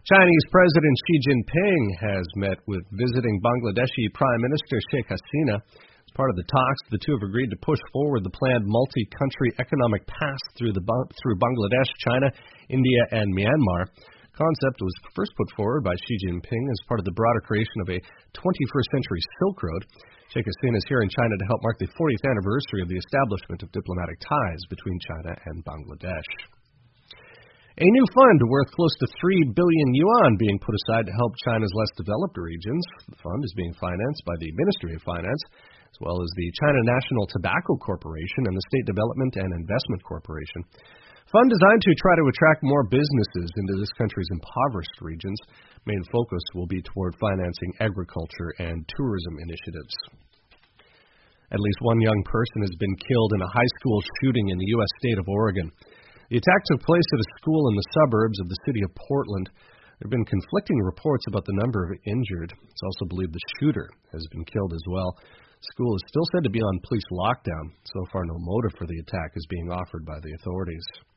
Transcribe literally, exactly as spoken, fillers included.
Chinese President Xi Jinping has met with visiting Bangladeshi Prime Minister Sheikh Hasina. As part of the talks, the two have agreed to push forward the planned multi-country economic path through, the, through Bangladesh, China, India, and Myanmar. The concept was first put forward by Xi Jinping as part of the broader creation of a twenty-first century Silk Road. Sheikh Hasina is here in China to help mark the fortieth anniversary of the establishment of diplomatic ties between China and Bangladesh. A new fund worth close to three billion yuan being put aside to help China's less developed regions. The fund is being financed by the Ministry of Finance, as well as the China National Tobacco Corporation and the State Development and Investment Corporation. Fund designed to try to attract more businesses into this country's impoverished regions. Main focus will be toward financing agriculture and tourism initiatives. At least one young person has been killed in a high school shooting in the U S state of Oregon. The attack took place at a school in the suburbs of the city of Portland. There have been conflicting reports about the number of injured. It's also believed the shooter has been killed as well. The school is still said to be on police lockdown. So far, no motive for the attack is being offered by the authorities.